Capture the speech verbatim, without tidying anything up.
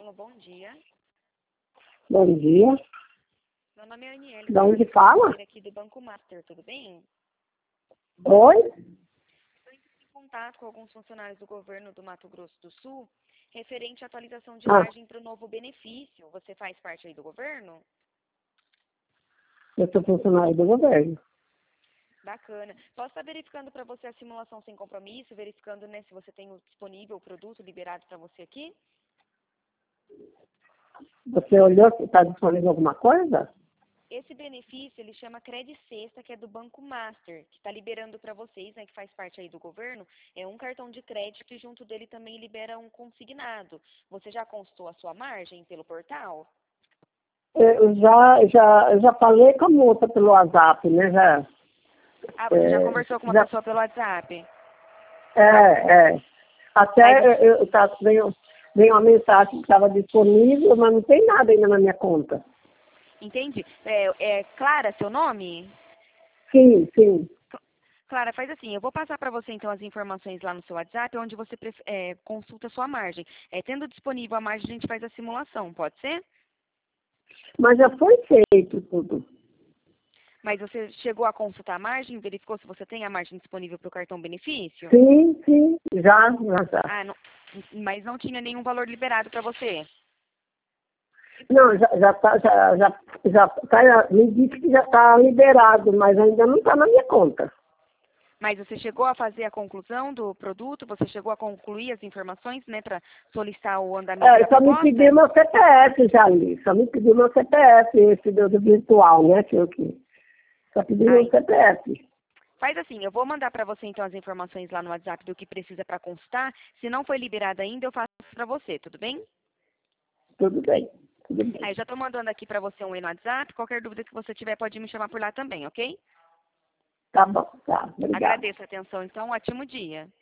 Alô, bom dia. Bom dia. Meu nome é Aniele. De onde fala? Aqui do Banco Master, tudo bem? Oi? Estou em contato com alguns funcionários do governo do Mato Grosso do Sul, referente à atualização de Ah, margem para o novo benefício. Você faz parte aí do governo? eu sou funcionário do governo. Bacana. Posso estar verificando para você a simulação sem compromisso, verificando, né, se você tem o disponível o produto liberado para você aqui? Você olhou se está disponível alguma coisa? Esse benefício, ele chama Credit Sexta, que é do Banco Master, que está liberando para vocês, né, que faz parte aí do governo, é um cartão de crédito e junto dele também libera um consignado. Você já consultou a sua margem pelo portal? Eu já, já, eu já falei com a moça pelo WhatsApp, né? Já, Ah, você já é, conversou com uma já, pessoa pelo WhatsApp? é, é. Mas, Até eu, eu, tá, veio, veio uma mensagem que estava disponível, mas não tem nada ainda na minha conta. entende? É, é Clara, seu nome? Sim, sim. Clara, faz assim, eu vou passar para você então as informações lá no seu WhatsApp, onde você pref- é, consulta a sua margem. É, tendo disponível a margem, a gente faz a simulação, pode ser? Mas já foi feito tudo. Mas você chegou a consultar a margem, verificou se você tem a margem disponível para o cartão benefício? Sim, sim, já, já, já. Ah, não, mas não tinha nenhum valor liberado para você? Não, já, já tá, já, já, já tá, me disse que já está liberado, mas ainda não está na minha conta. Mas você chegou a fazer a conclusão do produto? Você chegou a concluir as informações, né, para solicitar o andamento É, da só me proposta? pediu meu C P F já ali, só me pediu meu C P F, esse do, do virtual, né, que eu que só pediu meu Ai, C P F. faz assim, eu vou mandar para você então as informações lá no WhatsApp do que precisa para consultar. Se não foi liberado ainda, eu faço para você, tudo bem? Tudo bem, tudo bem. Aí eu já estou mandando aqui para você um e no WhatsApp. Qualquer dúvida que você tiver, pode me chamar por lá também, ok? Tá bom, tá, obrigada. Agradeço a atenção, então. Um ótimo dia.